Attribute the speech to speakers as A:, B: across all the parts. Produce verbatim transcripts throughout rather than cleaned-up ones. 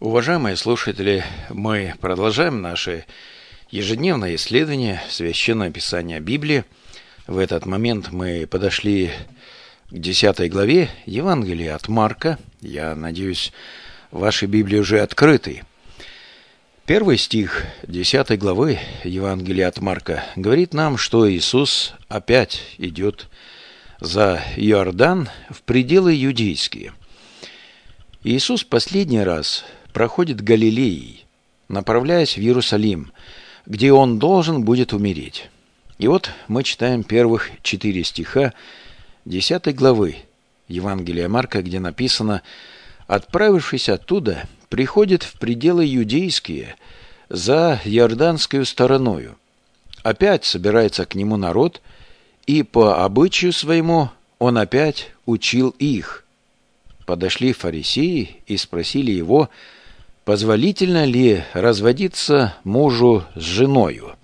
A: Уважаемые слушатели, мы продолжаем наше ежедневное исследование Священного Писания Библии. В этот момент мы подошли к десятой главе Евангелия от Марка. Я надеюсь, ваши Библии уже открыты. Первый стих десятой главы Евангелия от Марка говорит нам, что Иисус опять идет за Иордан в пределы иудейские. Иисус последний раз проходит Галилеей, направляясь в Иерусалим, где Он должен будет умереть. И вот мы читаем первых четыре стиха десятой главы Евангелия Марка, где написано: «Отправившись оттуда, приходит в пределы иудейские за Иорданскую стороною. Опять собирается к Нему народ, и по обычаю своему Он опять учил их. Подошли фарисеи и спросили Его, позволительно ли разводиться мужу с женою.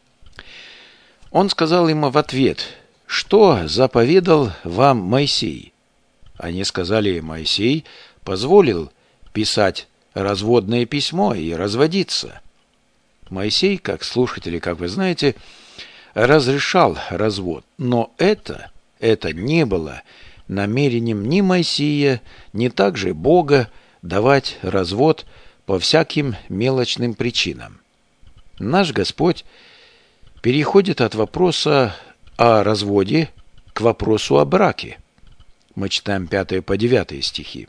A: Он сказал им в ответ: что заповедал вам Моисей? Они сказали: Моисей позволил писать разводное письмо и разводиться. Моисей, как слушатели, как вы знаете, разрешал развод, но это, это не было намерением ни Моисея, ни также Бога давать развод по всяким мелочным причинам. Наш Господь переходит от вопроса о разводе к вопросу о браке. Мы читаем пятый по девятый стихи.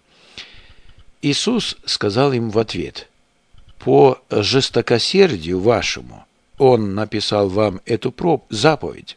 A: Иисус сказал им в ответ: «По жестокосердию вашему Он написал вам эту заповедь.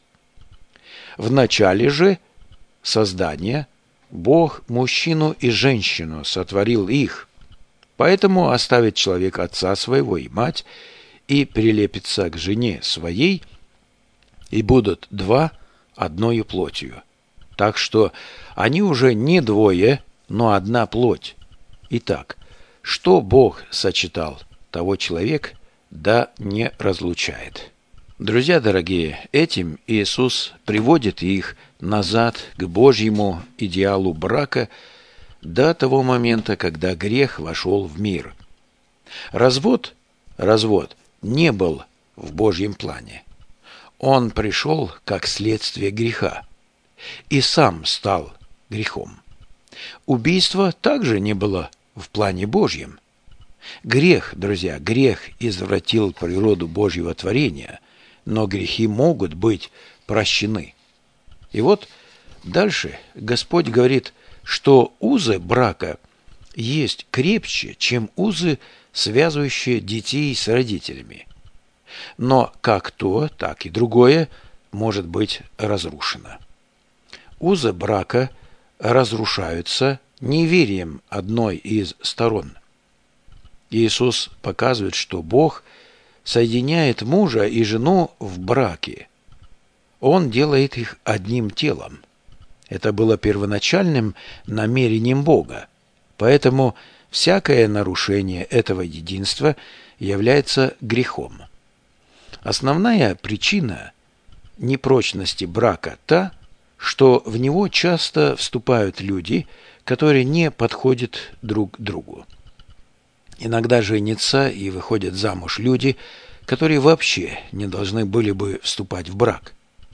A: Вначале же создания Бог мужчину и женщину сотворил их. Поэтому оставит человек отца своего и мать, и прилепится к жене своей, и будут два одною плотью. Так что они уже не двое, но одна плоть. Итак, что Бог сочетал, того человек да не разлучает». Друзья дорогие, этим Иисус приводит их назад к Божьему идеалу брака до того момента, когда грех вошел в мир. Развод, развод не был в Божьем плане. Он пришел как следствие греха и сам стал грехом. Убийство также не было в плане Божьем. Грех, друзья, грех извратил природу Божьего творения, но грехи могут быть прощены. И вот дальше Господь говорит, что узы брака есть крепче, чем узы, связывающие детей с родителями. Но как то, так и другое может быть разрушено. Узы брака разрушаются неверием одной из сторон. Иисус показывает, что Бог соединяет мужа и жену в браке. Он делает их одним телом. Это было первоначальным намерением Бога. Поэтому всякое нарушение этого единства является грехом. Основная причина непрочности брака та, что в него часто вступают люди, которые не подходят друг к другу. Иногда женятся и выходят замуж люди, которые вообще не должны были бы вступать в брак.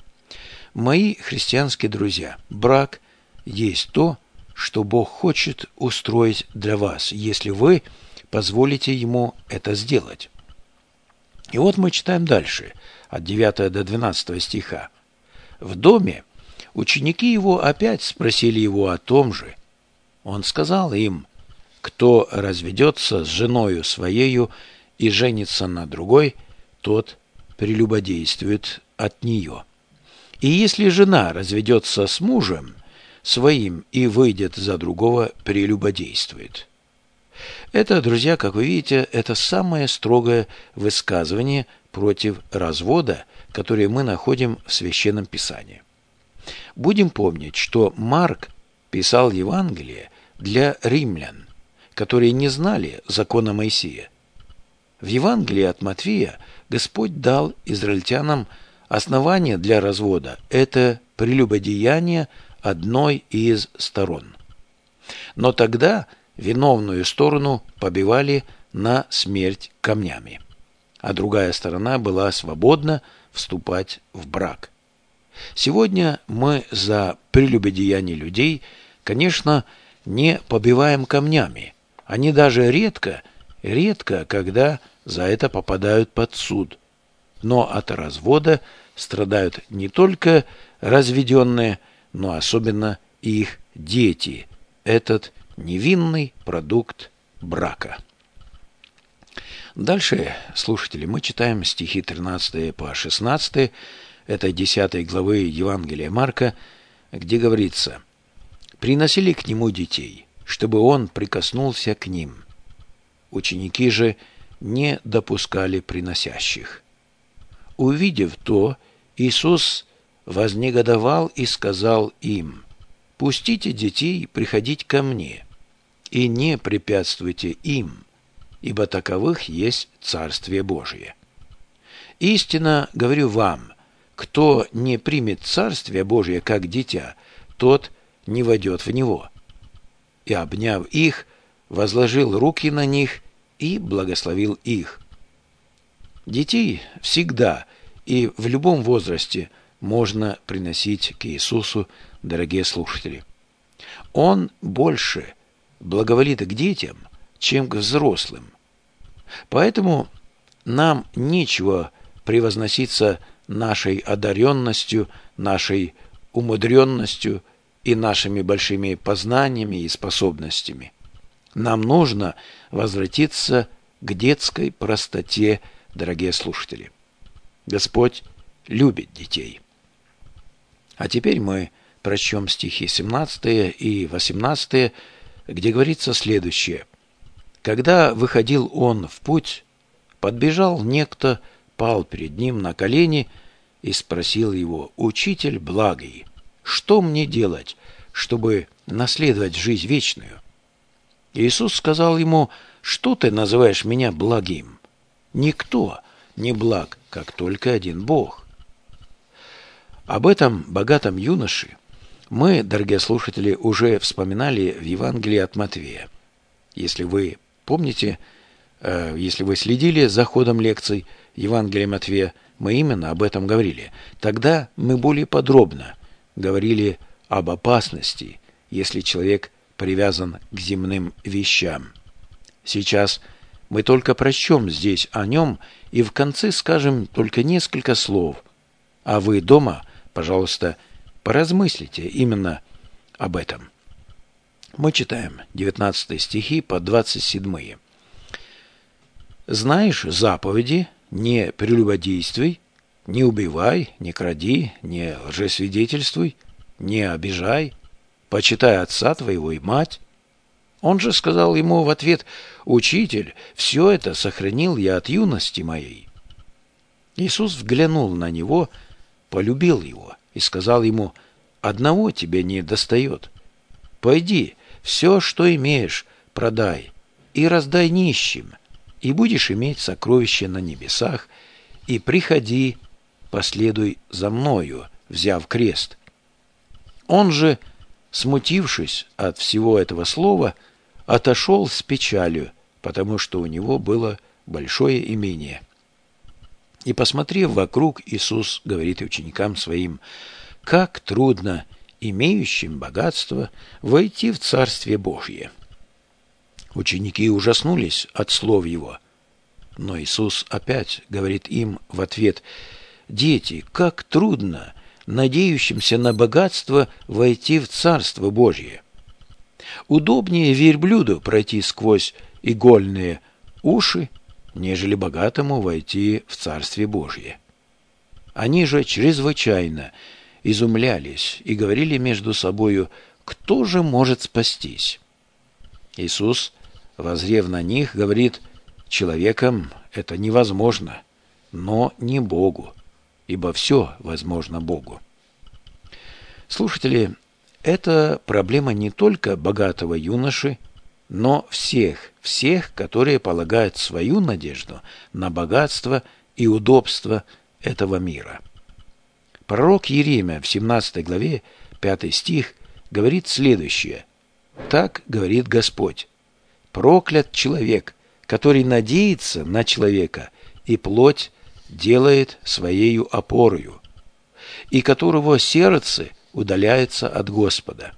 A: Мои христианские друзья, брак есть то, что Бог хочет устроить для вас, если вы позволите Ему это сделать. И вот мы читаем дальше, от девятого до двенадцатого стиха. В доме ученики Его опять спросили Его о том же. Он сказал им: кто разведется с женою своею и женится на другой, тот прелюбодействует от нее. И если жена разведется с мужем своим и выйдет за другого, прелюбодействует. Это, друзья, как вы видите, это самое строгое высказывание против развода, которое мы находим в Священном Писании. Будем помнить, что Марк писал Евангелие для римлян, которые не знали закона Моисея. В Евангелии от Матфея Господь дал израильтянам основание для развода – это прелюбодеяние одной из сторон. Но тогда виновную сторону побивали на смерть камнями, а другая сторона была свободна вступать в брак. Сегодня мы за прелюбодеяние людей, конечно, не побиваем камнями. Они даже редко, редко, когда за это попадают под суд. Но от развода страдают не только разведенные, но особенно и их дети. Этот невинный продукт брака. Дальше, слушатели, мы читаем стихи тринадцатый по шестнадцатый этой десятой главы Евангелия Марка, где говорится: «Приносили к нему детей, чтобы он прикоснулся к ним. Ученики же не допускали приносящих. Увидев то, Иисус вознегодовал и сказал им: пустите детей приходить ко мне, и не препятствуйте им, ибо таковых есть Царствие Божие. Истинно говорю вам, кто не примет Царствие Божие как дитя, тот не войдет в него». И, обняв их, возложил руки на них и благословил их. Детей всегда и в любом возрасте можно приносить к Иисусу, дорогие слушатели. Он больше благоволит к детям, чем к взрослым. Поэтому нам нечего превозноситься нашей одаренностью, нашей умудренностью и нашими большими познаниями и способностями. Нам нужно возвратиться к детской простоте, дорогие слушатели. Господь любит детей. А теперь мы прочтем стихи семнадцатый и восемнадцатый, где говорится следующее. «Когда выходил он в путь, подбежал некто, пал перед ним на колени и спросил его: «Учитель благий, что мне делать, чтобы наследовать жизнь вечную?» Иисус сказал ему: «Что ты называешь меня благим? Никто не благ, как только один Бог». Об этом богатом юноше мы, дорогие слушатели, уже вспоминали в Евангелии от Матвея. Если вы помните, э, если вы следили за ходом лекций Евангелия Матвея, мы именно об этом говорили. Тогда мы более подробно говорили об опасности, если человек привязан к земным вещам. Сейчас мы только прочтем здесь о нем и в конце скажем только несколько слов. А вы дома, пожалуйста, поразмыслите именно об этом. Мы читаем девятнадцатые стихи по двадцать седьмые. «Знаешь заповеди: не прелюбодействуй, не убивай, не кради, не лжесвидетельствуй, не обижай, почитай отца твоего и мать». Он же сказал ему в ответ: «Учитель, все это сохранил я от юности моей». Иисус взглянул на него, полюбил его и сказал ему: «Одного тебе не достает. Пойди, все, что имеешь, продай и раздай нищим, и будешь иметь сокровища на небесах, и приходи, последуй за мною, взяв крест». Он же, смутившись от всего этого слова, отошел с печалью, потому что у него было большое имение. И, посмотрев вокруг, Иисус говорит ученикам своим: «Как трудно имеющим богатство войти в Царствие Божье». Ученики ужаснулись от слов его. Но Иисус опять говорит им в ответ: «Дети, как трудно надеющимся на богатство войти в Царство Божье. Удобнее верблюду пройти сквозь игольные уши, нежели богатому войти в Царствие Божье». Они же чрезвычайно изумлялись и говорили между собою: «Кто же может спастись?» Иисус, воззрев на них, говорит: «Человеком это невозможно, но не Богу, ибо все возможно Богу». Слушатели, это проблема не только богатого юноши, но всех, всех, которые полагают свою надежду на богатство и удобство этого мира. Пророк Иеремия в семнадцатой главе, пятый стих, говорит следующее: «Так говорит Господь: проклят человек, который надеется на человека и плоть делает своею опорою, и которого сердце удаляется от Господа».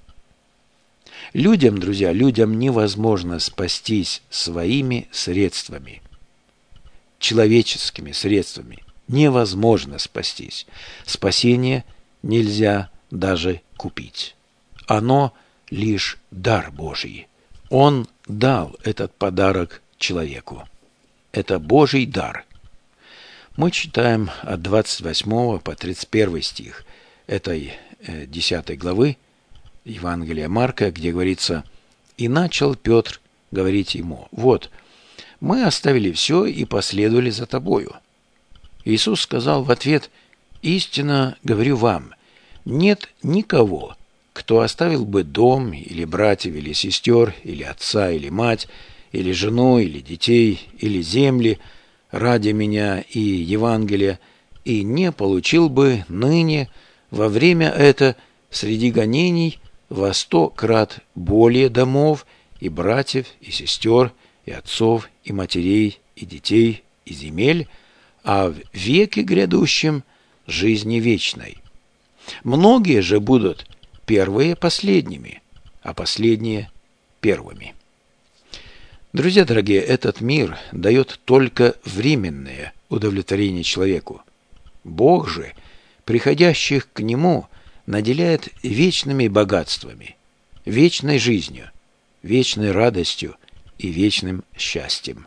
A: Людям, друзья, людям невозможно спастись своими средствами, человеческими средствами. Невозможно спастись. Спасение нельзя даже купить. Оно лишь дар Божий. Он дал этот подарок человеку. Это Божий дар. Мы читаем от двадцать восьмого по тридцать первый стих этой десятой главы Евангелия Марка, где говорится: «И начал Петр говорить ему: вот, мы оставили все и последовали за тобою». Иисус сказал в ответ: «Истинно говорю вам, нет никого, кто оставил бы дом, или братьев, или сестер, или отца, или мать, или жену, или детей, или земли ради меня и Евангелия, и не получил бы ныне во время это среди гонений во сто крат более домов, и братьев, и сестер, и отцов, и матерей, и детей, и земель, а в веке грядущем жизни вечной. Многие же будут первые последними, а последние первыми». Друзья дорогие, этот мир дает только временное удовлетворение человеку. Бог же, приходящих к Нему, наделяет вечными богатствами, вечной жизнью, вечной радостью и вечным счастьем.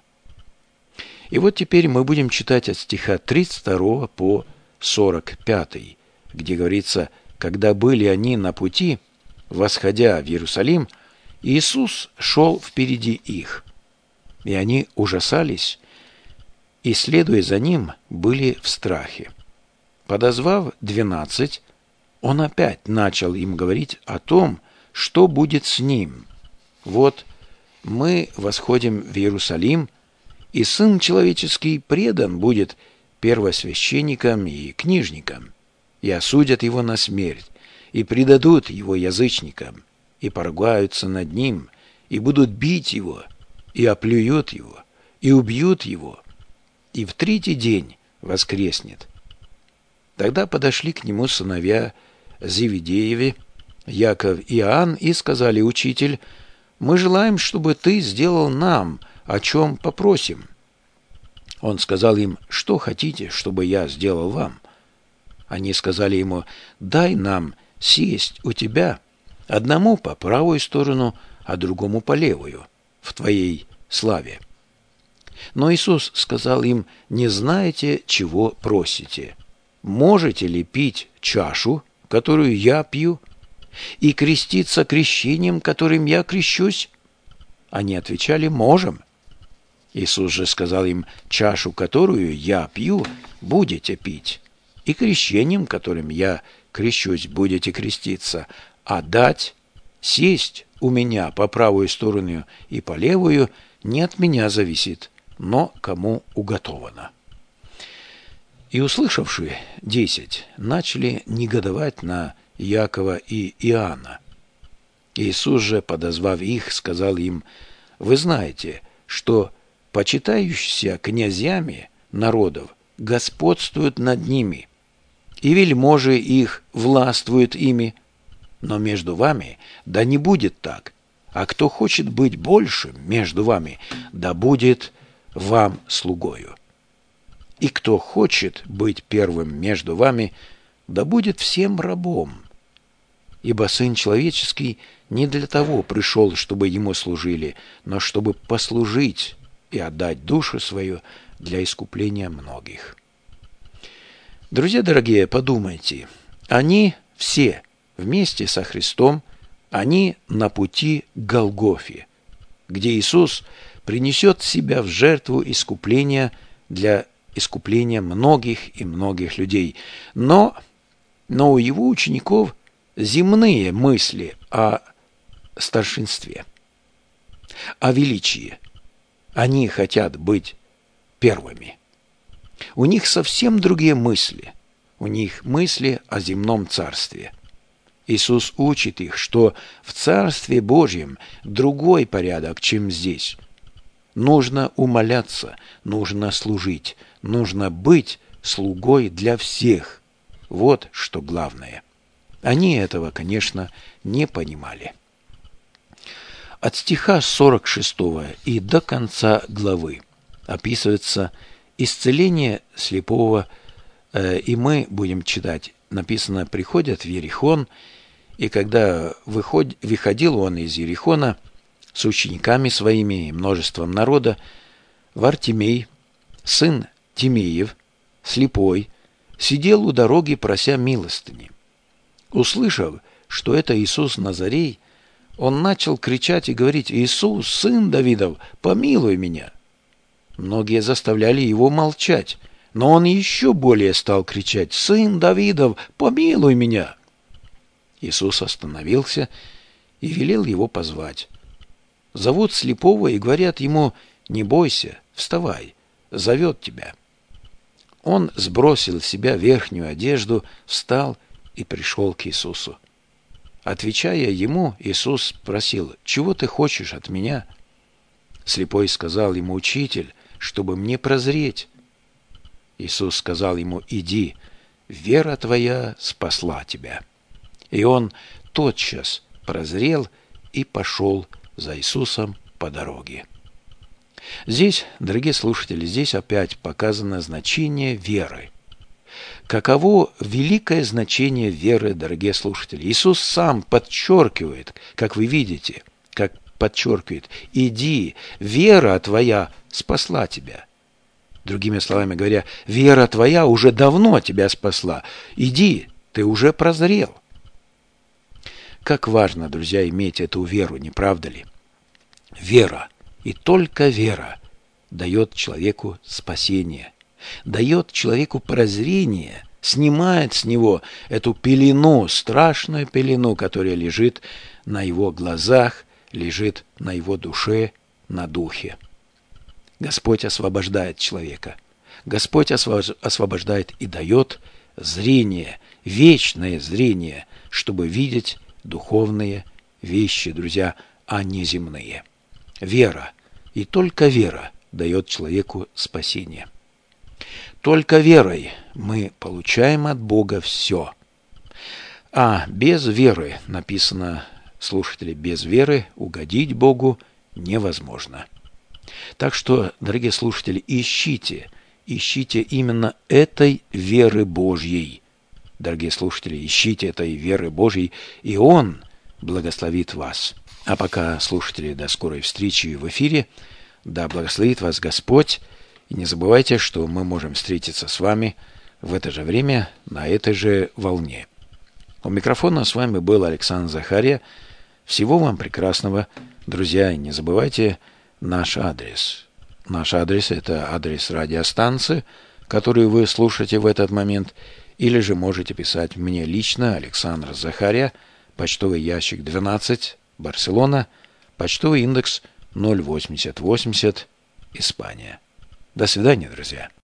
A: И вот теперь мы будем читать от стиха тридцать второго по сорок пятый, где говорится: «Когда были они на пути, восходя в Иерусалим, Иисус шел впереди их, и они ужасались, и, следуя за Ним, были в страхе. Подозвав двенадцать, Он опять начал им говорить о том, что будет с Ним. Вот мы восходим в Иерусалим, и Сын Человеческий предан будет первосвященникам и книжникам, и осудят Его на смерть, и предадут Его язычникам, и поругаются над Ним, и будут бить Его, и оплюют Его, и убьют Его, и в третий день воскреснет». Тогда подошли к Нему сыновья Зеведееви, Яков и Иоанн, и сказали: «Учитель, мы желаем, чтобы Ты сделал нам, о чем попросим». Он сказал им: «Что хотите, чтобы я сделал вам?» Они сказали Ему: «Дай нам сесть у Тебя, одному по правую сторону, а другому по левую, в Твоей славе». Но Иисус сказал им: «Не знаете, чего просите. Можете ли пить чашу, которую я пью, и креститься крещением, которым я крещусь?» Они отвечали: «Можем». Иисус же сказал им: «Чашу, которую я пью, будете пить, и крещением, которым я крещусь, будете креститься, а дать, сесть у меня по правую сторону и по левую не от меня зависит, но кому уготовано». И услышавшие десять начали негодовать на Иакова и Иоанна. Иисус же, подозвав их, сказал им: «Вы знаете, что почитающиеся князьями народов господствуют над ними, и вельможи их властвуют ими. Но между вами да не будет так, а кто хочет быть большим между вами, да будет вам слугою. И кто хочет быть первым между вами, да будет всем рабом. Ибо Сын Человеческий не для того пришел, чтобы Ему служили, но чтобы послужить и отдать душу свою для искупления многих». Друзья дорогие, подумайте, они все вместе со Христом, они на пути к Голгофе, где Иисус принесет себя в жертву искупления для искупления многих и многих людей. Но, но у Его учеников земные мысли о старшинстве, о величии. Они хотят быть первыми. У них совсем другие мысли. У них мысли о земном царстве. Иисус учит их, что в Царстве Божьем другой порядок, чем здесь. Нужно умоляться, нужно служить, нужно быть слугой для всех. Вот что главное. Они этого, конечно, не понимали. От стиха сорок шестого и до конца главы описывается исцеление слепого, э, и мы будем читать. Написано: «Приходят в Иерихон, и когда выход, выходил он из Иерихона с учениками своими и множеством народа, Вартимей, сын Тимеев, слепой, сидел у дороги, прося милостыни. Услышав, что это Иисус Назарей, он начал кричать и говорить: «Иисус, сын Давидов, помилуй меня!» Многие заставляли его молчать, но он еще более стал кричать: «Сын Давидов, помилуй меня!» Иисус остановился и велел его позвать. Зовут слепого и говорят ему: «Не бойся, вставай, зовет тебя». Он сбросил с себя верхнюю одежду, встал и пришел к Иисусу. Отвечая ему, Иисус спросил: «Чего ты хочешь от меня?» Слепой сказал ему: «Учитель, чтобы мне прозреть». Иисус сказал ему: «Иди, вера твоя спасла тебя». И он тотчас прозрел и пошел за Иисусом по дороге. Здесь, дорогие слушатели, здесь опять показано значение веры. Каково великое значение веры, дорогие слушатели? Иисус сам подчеркивает, как вы видите, как подчеркивает: «Иди, вера твоя спасла тебя». Другими словами говоря, вера твоя уже давно тебя спасла. Иди, ты уже прозрел. Как важно, друзья, иметь эту веру, не правда ли? Вера, и только вера, дает человеку спасение, дает человеку прозрение, снимает с него эту пелену, страшную пелену, которая лежит на его глазах, лежит на его душе, на духе. Господь освобождает человека. Господь освобождает и дает зрение, вечное зрение, чтобы видеть духовные вещи, друзья, а не земные. Вера, и только вера дает человеку спасение. Только верой мы получаем от Бога все. А без веры, написано, слушатели, без веры угодить Богу невозможно. Так что, дорогие слушатели, ищите, ищите именно этой веры Божьей. Дорогие слушатели, ищите этой веры Божьей, и Он благословит вас. А пока, слушатели, до скорой встречи в эфире. Да благословит вас Господь. И не забывайте, что мы можем встретиться с вами в это же время, на этой же волне. У микрофона с вами был Александр Захария. Всего вам прекрасного, друзья. И не забывайте наш адрес. Наш адрес – это адрес радиостанции, которую вы слушаете в этот момент. Или же можете писать мне лично, Александр Захария, почтовый ящик двенадцать, Барселона, почтовый индекс ноль восемьдесят восемьдесят, Испания. До свидания, друзья.